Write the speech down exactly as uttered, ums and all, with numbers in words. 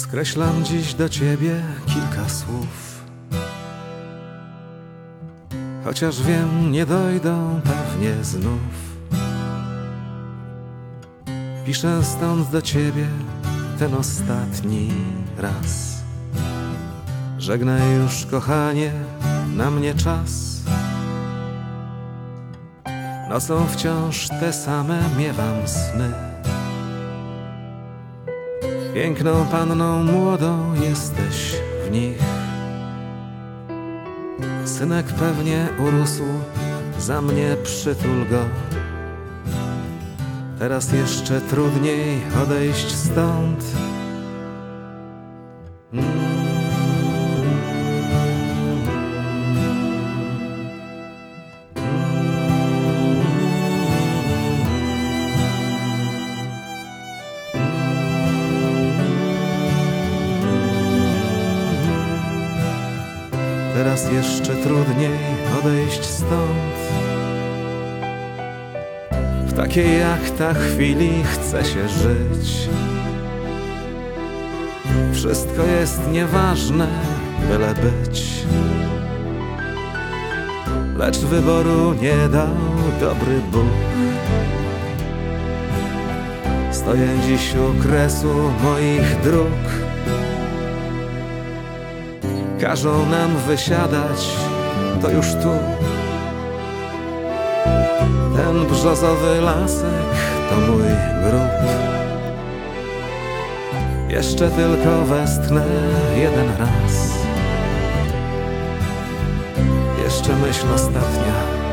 Skreślam dziś do ciebie kilka słów, chociaż wiem, nie dojdą pewnie znów. Piszę stąd do ciebie ten ostatni raz. Żegnaj już, kochanie, na mnie czas. Nocą wciąż te same miewam sny. Piękną panną młodą jesteś w nich. Synek pewnie urósł, za mnie przytul go. Teraz jeszcze trudniej odejść stąd. Teraz jeszcze trudniej odejść stąd. W takiej jak ta chwili chce się żyć. Wszystko jest nieważne, byle być. Lecz wyboru nie dał dobry Bóg. Stoję dziś u kresu moich dróg. Każą nam wysiadać, to już tu. Ten brzozowy lasek to mój grób. Jeszcze tylko westchnę jeden raz. Jeszcze myśl ostatnia